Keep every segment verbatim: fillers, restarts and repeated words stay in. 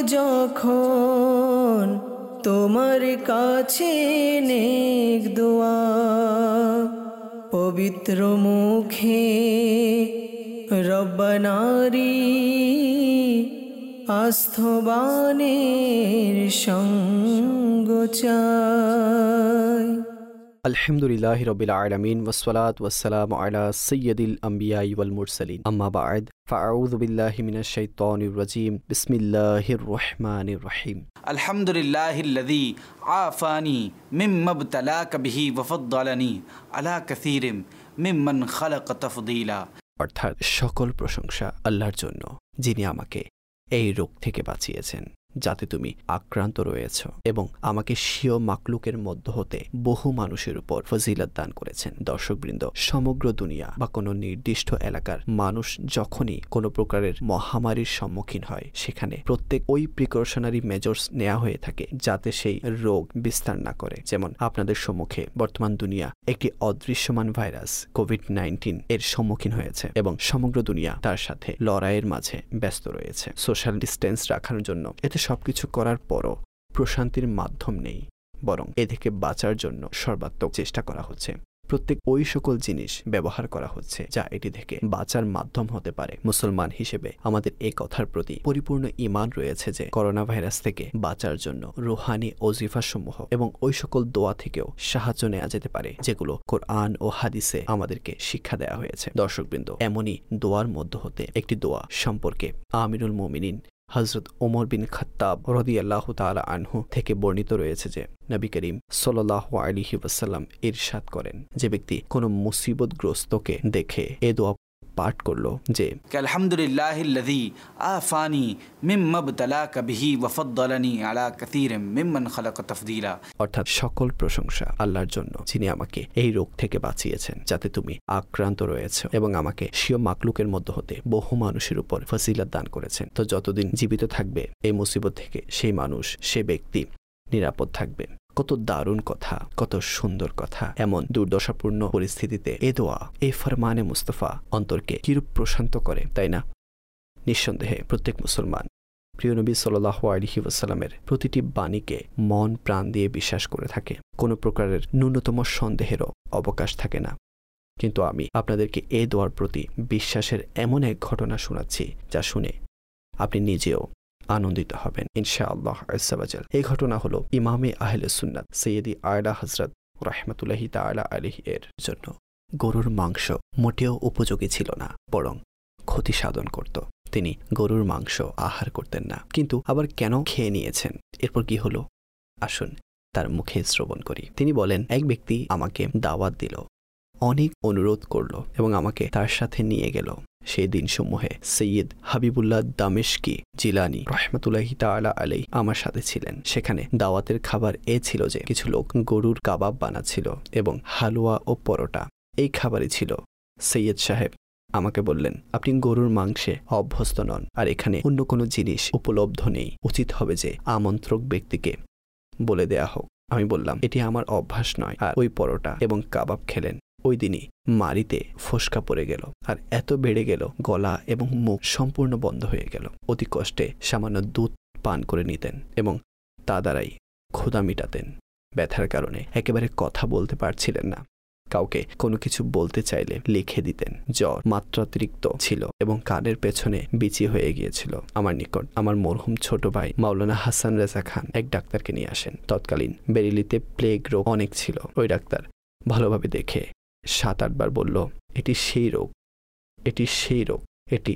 যখন তোমার কাছে নেক দোয়া, পবিত্র মুখে রব্বানারি আস্থবানের সঙ্গ চাই। আলহামদুলিল্লাহি রাব্বিল আলামিন ওয়াসসালাতু ওয়াসসালামু আলা সাইয়্যিদিল আমবিয়াই ওয়াল মুরসালিন, আম্মা বা'দ, ফাআউযু বিল্লাহি মিনাশ শাইতানির রাজীম, বিসমিল্লাহির রহমানির রহিম। আলহামদুলিল্লাহিল্লাযী আফানি মিম্মা ইবতালাকা বিহি ওয়া ফাদ্দালানি আলা কাসীরিম মিম্মান খালাকা তাফদীলা। অর্থাৎ সকল প্রশংসা আল্লাহর জন্য, যিনি আমাকে এই রোগ থেকে বাঁচিয়েছেন যাতে তুমি আক্রান্ত রয়েছ, এবং আমাকে স্বীয় মাকলুকের মধ্য হতে বহু মানুষের উপর ফজিলত দান করেছেন। দর্শকবৃন্দ, সমগ্র দুনিয়া বা কোনো নির্দিষ্ট এলাকার মানুষ যখনই কোনো প্রকারের মহামারীর সম্মুখীন হয়, সেখানে প্রত্যেক ওই প্রিকশনারি মেজর্স নেওয়া হয়ে থাকে যাতে সেই রোগ বিস্তার না করে। যেমন আপনাদের সম্মুখে বর্তমান দুনিয়া একটি অদৃশ্যমান ভাইরাস কোভিড নাইন্টিন এর সম্মুখীন হয়েছে এবং সমগ্র দুনিয়া তার সাথে লড়াইয়ের মাঝে ব্যস্ত রয়েছে। সোশ্যাল ডিস্টেন্স রাখার জন্য এতে সবকিছু করার পরও প্রশান্তির মাধ্যম নেই, বরং এ থেকে বাঁচার জন্য সর্বাত্মক চেষ্টা করা হচ্ছে। প্রত্যেক ওই সকল জিনিস ব্যবহার করা হচ্ছে যা এটি থেকে বাঁচার মাধ্যম হতে পারে। মুসলমান হিসেবে আমাদের এই কথার প্রতি পরিপূর্ণ ঈমান রয়েছে যে করোনা ভাইরাস থেকে বাঁচার জন্য রুহানি ওজিফা সমূহ এবং ওই সকল দোয়া থেকেও সাহায্য নেওয়া যেতে পারে যেগুলো কোরআন ও হাদিসে আমাদেরকে শিক্ষা দেওয়া হয়েছে। দর্শকবৃন্দ, এমনই দোয়ার মধ্য হতে একটি দোয়া সম্পর্কে আমিরুল মুমিনিন হযরত ওমর বিন খাত্তাব রাদিয়াল্লাহু তাআলা আনহু থেকে বর্ণিত রয়েছে যে নবী করিম সাল্লাল্লাহু আলাইহি ওয়াসাল্লাম ইরশাদ করেন, যে ব্যক্তি কোনো মুসিবতগ্রস্তকে দেখে এ দোয়া পাঠ করলো যে আলহামদুলিল্লাহিল্লাযী আফানি মিম্মা ইবতালাকা বিহি ওয়া ফাদ্দালানি আলা কাসীরিম মিম্মান খালাকা তাফদীলা। অর্থাৎ সকল প্রশংসা আল্লাহর জন্য, যিনি আমাকে এই রোগ থেকে বাঁচিয়েছেন যাতে তুমি আক্রান্ত রয়েছে এবং আমাকে স্বীয় মাকলুকের মধ্য হতে বহু মানুষের উপর ফজিলত দান করেছেন। তো যতদিন জীবিত থাকবে এই মুসিবত থেকে সেই মানুষ, সে ব্যক্তি নিরাপদ থাকবে। কত দারুণ কথা, কত সুন্দর কথা। এমন দুর্দশাপূর্ণ পরিস্থিতিতে এ দোয়া, এই ফরমানে মুস্তাফা অন্তরকে কিরূপ প্রশান্ত করে, তাই না? নিঃসন্দেহে প্রত্যেক মুসলমান প্রিয় নবী সাল্লাল্লাহু আলাইহি ওয়াসাল্লামের প্রতিটি বাণীকে মন প্রাণ দিয়ে বিশ্বাস করে থাকে। কোনো প্রকারের ন্যূনতম সন্দেহেরও অবকাশ থাকে না। কিন্তু আমি আপনাদেরকে এই দোয়ার প্রতি বিশ্বাসের এমন এক ঘটনা শোনাচ্ছি যা শুনে আপনি নিজেও আনন্দিত হবেন ইনশাআল্লাহ আযজা ওয়া জাল। এই ঘটনা হলো ইমামে আহলে সুন্নাত সৈয়দি আয়লা হযরত রাহমাতুল্লাহি তাআলা আলাইহি এর জন্য গরুর মাংস মোটেও উপযোগী ছিল না, বরং ক্ষতি সাধন করত। তিনি গরুর মাংস আহার করতেন না, কিন্তু আবার কেন খেয়ে নিয়েছেন, এরপর কি হলো আসুন তার মুখে শ্রবণ করি। তিনি বলেন, এক ব্যক্তি আমাকে দাওয়াত দিল, অনেক অনুরোধ করল এবং আমাকে তার সাথে নিয়ে গেল। সেই দিনসমূহে সৈয়দ হাবিবুল্লাহ দামেশকি জিলানী রাহমাতুল্লাহি তাআলা আলাইহি আমার সাথে ছিলেন। সেখানে দাওয়াতের খাবার এ ছিল যে কিছু লোক গরুর কাবাব বানাচ্ছিল এবং হালুয়া ও পরোটা। এই খাবারই ছিল। সৈয়দ সাহেব আমাকে বললেন, আপনি গরুর মাংসে অভ্যস্ত নন, আর এখানে অন্য কোনো জিনিস উপলব্ধ নেই। উচিত হবে যে আমন্ত্রক ব্যক্তিকে বলে দেয়া হোক। আমি বললাম, এটি আমার অভ্যাস নয়। আর ওই পরোটা এবং কাবাব খেলেন। ওই দিনই মারিতে ফোসকা পড়ে গেল, আর এত বেড়ে গেল গলা এবং মুখ সম্পূর্ণ বন্ধ হয়ে গেল। অতি কষ্টে সামান্য দুধ পান করে নিতেন এবং তা দ্বারাই ক্ষুধা মিটাতেন। ব্যথার কারণে একেবারে কথা বলতে পারছিলেন না। কাউকে কোনো কিছু বলতে চাইলে লিখে দিতেন। জ্বর মাত্রাতিরিক্ত ছিল এবং কানের পেছনে বিচি হয়ে গিয়েছিল। আমার নিকট আমার মরহুম ছোট ভাই মাওলানা হাসান রেজা খান এক ডাক্তারকে নিয়ে আসেন। তৎকালীন বেরিলিতে প্লেগ রোগ অনেক ছিল। ওই ডাক্তার ভালোভাবে দেখে সাত আটবার বলল, এটি সেই রোগ, এটি সেই রোগ, এটি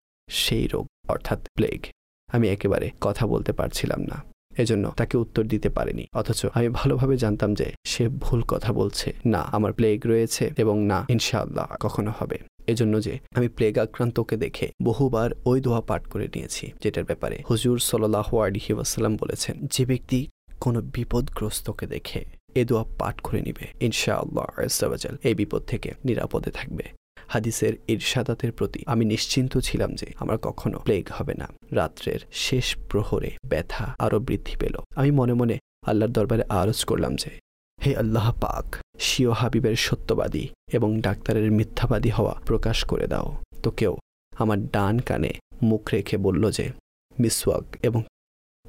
সেই রোগ, অর্থাৎ প্লেগ। আমি একেবারে কথা বলতে পারছিলাম না, এজন্য তাকে উত্তর দিতে পারিনি। অথচ আমি ভালোভাবে জানতাম যে সে ভুল কথা বলছে। না আমার প্লেগ রয়েছে এবং না ইনশাআল্লাহ কখনো হবে। এজন্য যে আমি প্লেগ আক্রান্তকে দেখে বহুবার ওই দোয়া পাঠ করে নিয়েছি, যেটার ব্যাপারে হুজুর সাল্লাল্লাহু আলাইহি ওয়াসাল্লাম বলেছেন, যে ব্যক্তি কোনো বিপদগ্রস্তকে দেখে এ দোয়া পাঠ করে নিবে, ইনশাআল্লাহ আযজা ওয়া জাল এই বিপদ থেকে নিরাপদে থাকবে। হাদিসের ইরশাদাতের প্রতি আমি নিশ্চিন্ত ছিলাম যে আমার কখনো প্লেগ হবে না। রাত্রের শেষ প্রহরে ব্যথা আরো বৃদ্ধি পেল। আমি মনে মনে আল্লাহর দরবারে আরজ করলাম যে, হে আল্লাহ পাক, স্বীয় হাবিবের সত্যবাদী এবং ডাক্তারের মিথ্যাবাদী হওয়া প্রকাশ করে দাও। তো কেউ আমার ডান কানে মুখ রেখে বলল যে, মিসওয়াক এবং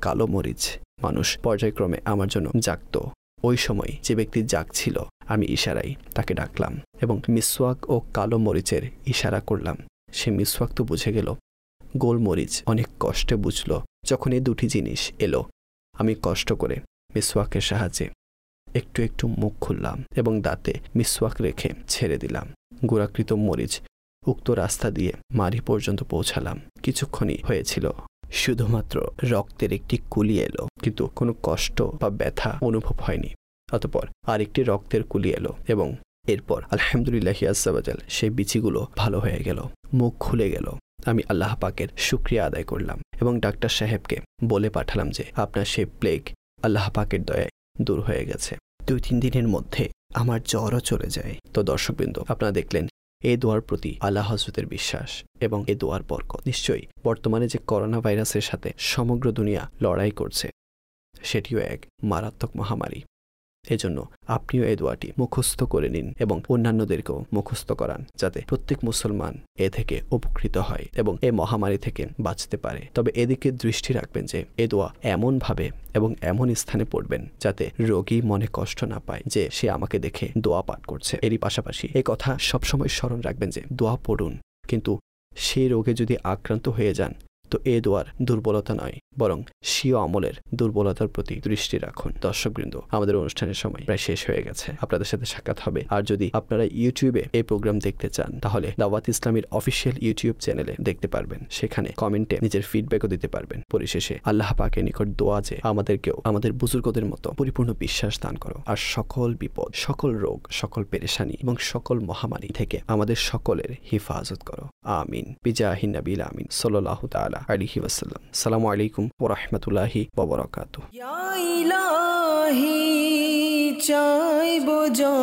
কালো মরিচ। মানুষ পর্যায়ক্রমে আমার জন্য জাগত। ওই সময় যে ব্যক্তি জাগছিল আমি ইশারায় তাকে ডাকলাম এবং মিসওয়াক ও কালো মরিচের ইশারা করলাম। সে মিসওয়াক তো বুঝে গেল, গোলমরিচ অনেক কষ্টে বুঝল। যখন এই দুটি জিনিস এলো আমি কষ্ট করে মিসওয়াকের সাহায্যে একটু একটু মুখ খুললাম এবং দাঁতে মিসওয়াক রেখে ছেড়ে দিলাম। গোড়াকৃত মরিচ উক্ত রাস্তা দিয়ে মারি পর্যন্ত পৌঁছালাম। কিছুক্ষণই হয়েছিল, শুধুমাত্র রক্তের একটি কুলি এলো, কিন্তু কোনো কষ্ট বা ব্যথা অনুভব হয়নি। অতঃপর আরেকটি রক্তের কুলি এলো এবং এরপর আলহামদুলিল্লাহি আজ্জা ওয়া জাল সেই বিচিগুলো ভালো হয়ে গেল, মুখ খুলে গেল। আমি আল্লাহ পাকের শুকরিয়া আদায় করলাম এবং ডাক্তার সাহেবকে বলে পাঠালাম যে আপনার সেই প্লেগ আল্লাহ পাকের দয়ায় দূর হয়ে গেছে। দুই তিন দিনের মধ্যে আমার জ্বরও চলে যায়। তো দর্শকবৃন্দ, আপনারা দেখলেন এই দোয়ার প্রতি আল্লাহ হযরতের বিশ্বাস এবং এই দোয়ার বরকত। নিশ্চয়ই বর্তমানে যে করোনা ভাইরাসের সাথে সমগ্র দুনিয়া লড়াই করছে সেটিও এক মারাত্মক মহামারী। এজন্য আপনিও এই দোয়াটি মুখস্থ করে নিন এবং অন্যান্যদেরকেও মুখস্থ করান, যাতে প্রত্যেক মুসলমান এ থেকে উপকৃত হয় এবং এই মহামারী থেকে বাঁচতে পারে। তবে এদিকে দৃষ্টি রাখবেন যে এ দোয়া এমনভাবে এবং এমন স্থানে পড়বেন যাতে রোগী মনে কষ্ট না পায় যে সে আমাকে দেখে দোয়া পাঠ করছে। এরই পাশাপাশি এই কথা সবসময় স্মরণ রাখবেন যে দোয়া পড়ুন, কিন্তু সেই রোগে যদি আক্রান্ত হয়ে যান তো এ দোয়ার দুর্বলতা নয়, বরং স্বীয় আমলের দুর্বলতার প্রতি দৃষ্টি রাখুন। দর্শকবৃন্দ, আমাদের অনুষ্ঠানের সময় প্রায় শেষ হয়ে গেছে। আপনাদের সাথে সাক্ষাৎ হবে। আর যদি আপনারা ইউটিউবে এই প্রোগ্রাম দেখতে চান তাহলে দাওয়াত ইসলামীর অফিসিয়াল ইউটিউব চ্যানেলে দেখতে পারবেন। সেখানে কমেন্টে নিজের ফিডব্যাকও দিতে পারবেন। পরিশেষে আল্লাহ পাকের নিকট দোয়া যে আমাদেরকেও আমাদের বুজুর্গদের মতো পরিপূর্ণ বিশ্বাস দান করো আর সকল বিপদ, সকল রোগ, সকল পেরেশানি এবং সকল মহামারী থেকে আমাদের সকলের হিফাজত করো। আমিন। বিজাহিন নবিল আমিন সাল্লাল্লাহু তাআলা আলাইহি ওয়াসাল্লাম। আসসালামু আলাইকুম ওয়া রাহমাতুল্লাহি ওয়া বারাকাতুহু। ইয়া ইলাহি চাইবো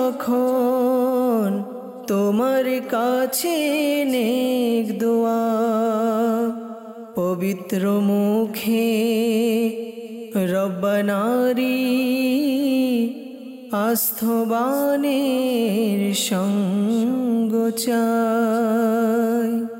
যখন তোমার কাছে নেক দোয়া, পবিত্র মুখে রব্বানারি আস্থবানের সঙ্গ চাই।